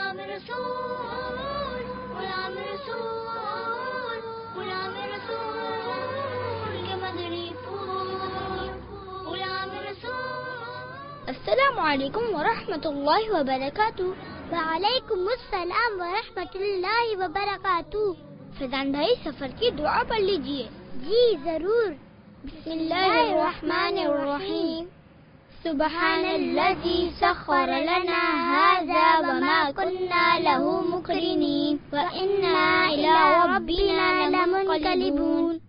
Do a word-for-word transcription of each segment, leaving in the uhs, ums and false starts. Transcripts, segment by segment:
غلام رسول غلام رسول غلام رسول کے مدنی پھول غلام رسول۔ السلام علیکم ورحمۃ اللہ وبرکاتہ۔ وعلیکم السلام ورحمۃ اللہ وبرکاتہ۔ فیضان بھائی سفر کی دعا پڑھ لیجئے۔ جی ضرور۔ بسم اللہ الرحمن الرحیم۔ سبحان الذی سخر لنا هذا وما كنا له مقرنین وإنا إلی ربنا لمنقلبون۔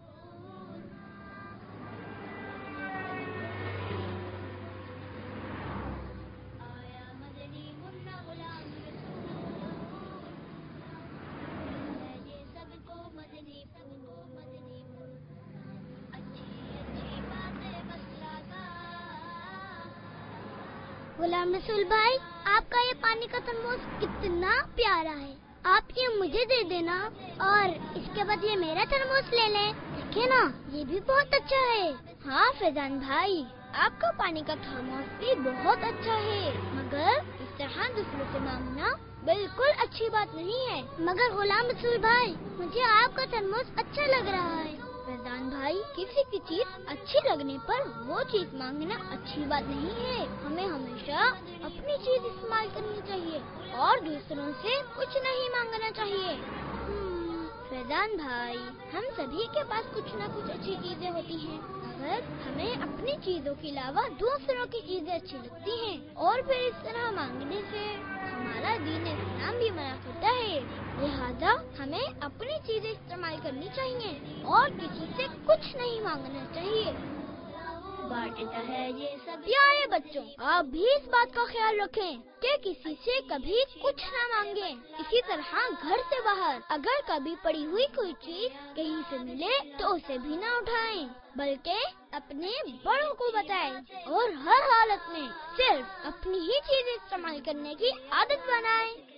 غلام رسول بھائی، آپ کا یہ پانی کا ترموس کتنا پیارا ہے، آپ یہ مجھے دے دینا اور اس کے بعد یہ میرا ترموس لے لیں، دیکھیں نا یہ بھی بہت اچھا ہے۔ ہاں فیضان بھائی، آپ کا پانی کا تھرموس بھی بہت اچھا ہے، مگر اس طرح دوسروں سے مانگنا بالکل اچھی بات نہیں ہے۔ مگر غلام رسول بھائی، مجھے آپ کا ترموس اچھا لگ رہا ہے۔ فیضان بھائی، کسی کی چیز اچھی لگنے پر وہ چیز مانگنا اچھی بات نہیں ہے۔ ہمیں ہمیشہ اپنی چیز استعمال کرنی چاہیے اور دوسروں سے کچھ نہیں مانگنا چاہیے۔ فیضان بھائی، ہم سبھی کے پاس کچھ نہ کچھ اچھی چیزیں ہوتی ہیں، مگر ہمیں اپنی چیزوں کے علاوہ دوسروں کی چیزیں اچھی لگتی ہیں، اور پھر اس طرح مانگنے سے ہمارا دین اسلام بھی منع کرتا ہے۔ لہذا ہمیں اپنی چیزیں استعمال کرنی چاہیے اور کسی سے کچھ نہیں مانگنا چاہیے۔ بانٹتا ہے یہ سب۔ پیارے بچوں، آپ بھی اس بات کا خیال رکھیں کہ کسی سے کبھی کچھ نہ مانگیں۔ اسی طرح گھر سے باہر اگر کبھی پڑی ہوئی کوئی چیز کہیں سے ملے تو اسے بھی نہ اٹھائیں، بلکہ اپنے بڑوں کو بتائیں اور ہر حالت میں صرف اپنی ہی چیزیں استعمال کرنے کی عادت بنائیں۔